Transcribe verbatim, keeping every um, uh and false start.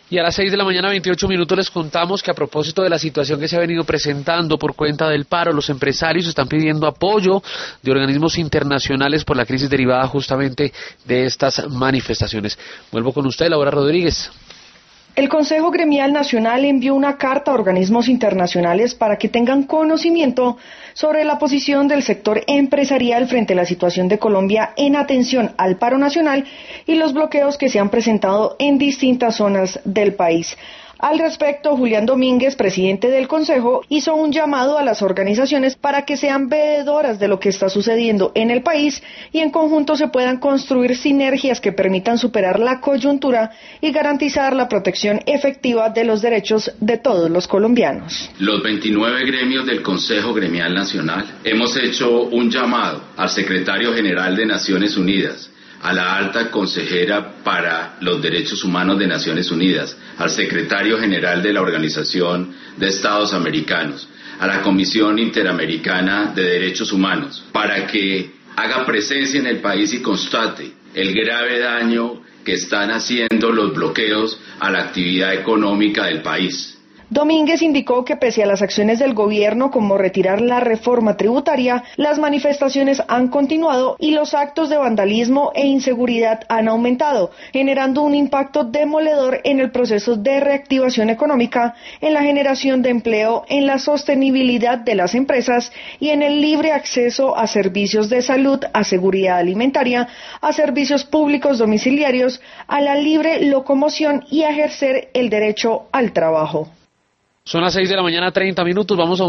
Y a las seis de la mañana, veintiocho minutos, les contamos que a propósito de la situación que se ha venido presentando por cuenta del paro, los empresarios están pidiendo apoyo de organismos internacionales por la crisis derivada justamente de estas manifestaciones. Vuelvo con usted, Laura Rodríguez. El Consejo Gremial Nacional envió una carta a organismos internacionales para que tengan conocimiento sobre la posición del sector empresarial frente a la situación de Colombia en atención al paro nacional y los bloqueos que se han presentado en distintas zonas del país. Al respecto, Julián Domínguez, presidente del Consejo, hizo un llamado a las organizaciones para que sean veedoras de lo que está sucediendo en el país y en conjunto se puedan construir sinergias que permitan superar la coyuntura y garantizar la protección efectiva de los derechos de todos los colombianos. Los veintinueve gremios del Consejo Gremial Nacional hemos hecho un llamado al secretario general de Naciones Unidas, a la alta consejera para los derechos humanos de Naciones Unidas, al secretario general de la Organización de Estados Americanos, a la Comisión Interamericana de Derechos Humanos, para que haga presencia en el país y constate el grave daño que están haciendo los bloqueos a la actividad económica del país. Domínguez indicó que pese a las acciones del gobierno como retirar la reforma tributaria, las manifestaciones han continuado y los actos de vandalismo e inseguridad han aumentado, generando un impacto demoledor en el proceso de reactivación económica, en la generación de empleo, en la sostenibilidad de las empresas y en el libre acceso a servicios de salud, a seguridad alimentaria, a servicios públicos domiciliarios, a la libre locomoción y a ejercer el derecho al trabajo. Son las seis de la mañana, treinta minutos, vamos a